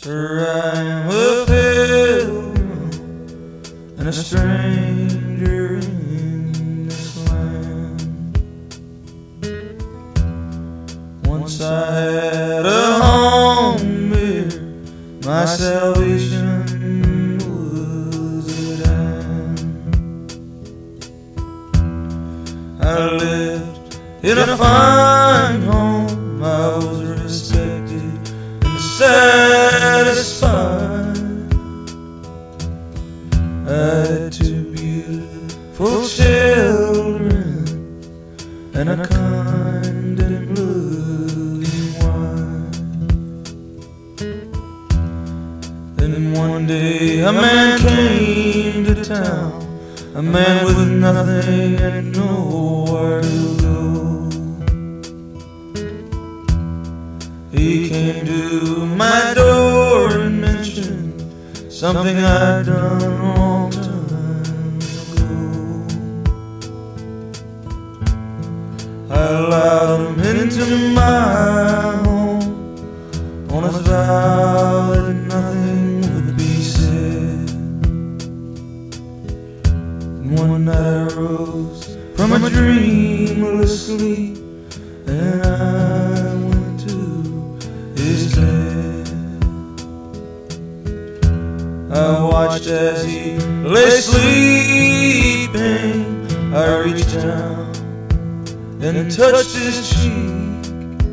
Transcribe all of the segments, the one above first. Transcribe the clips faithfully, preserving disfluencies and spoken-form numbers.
For I am a pilgrim and a stranger in this land. Once I had a home here, my salvation was at hand. I lived in a fine home, I was respected and satisfied. I had two beautiful children and a kind and loving wife. Then one day a man came to town, a man with nothing and nowhere to go. He came to my door and mentioned something I'd done a long time ago. I allowed him into my home on his vow that nothing would be said. And one night I rose from a dreamless sleep, and I went to his bed. I watched as he lay sleeping. I reached down and touched his cheek,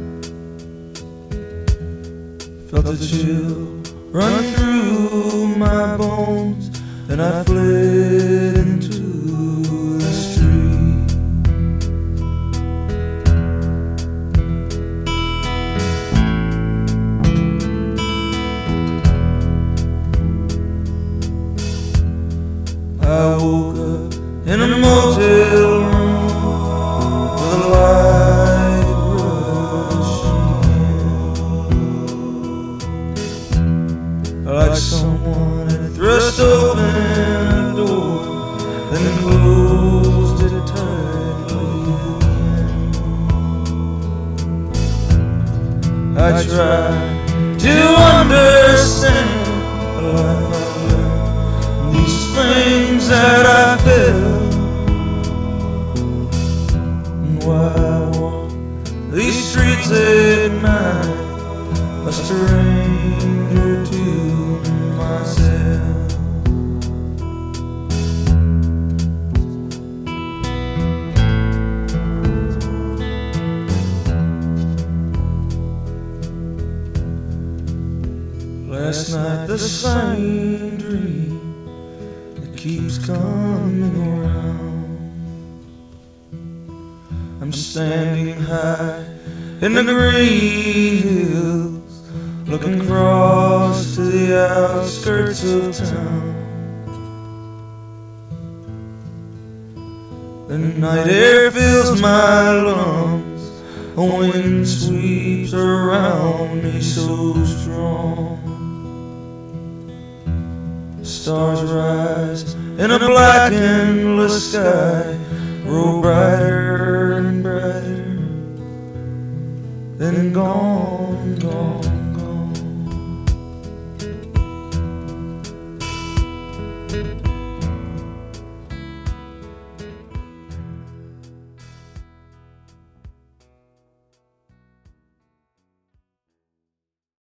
felt a chill run through my bones, and I fled into the street. I woke up in a motel room with a light rushing in, like someone had thrust open a door, then closed it tightly again. I tried to understand the life I led, these things that I felt, and why I walk these streets at night, a stranger to myself. Last night the same dream that keeps coming around. I'm standing high in the green hills, looking across to the outskirts of town. The night air fills my lungs, a wind sweeps around me so strong. Stars rise in a black endless sky, grow brighter and brighter, then gone, gone.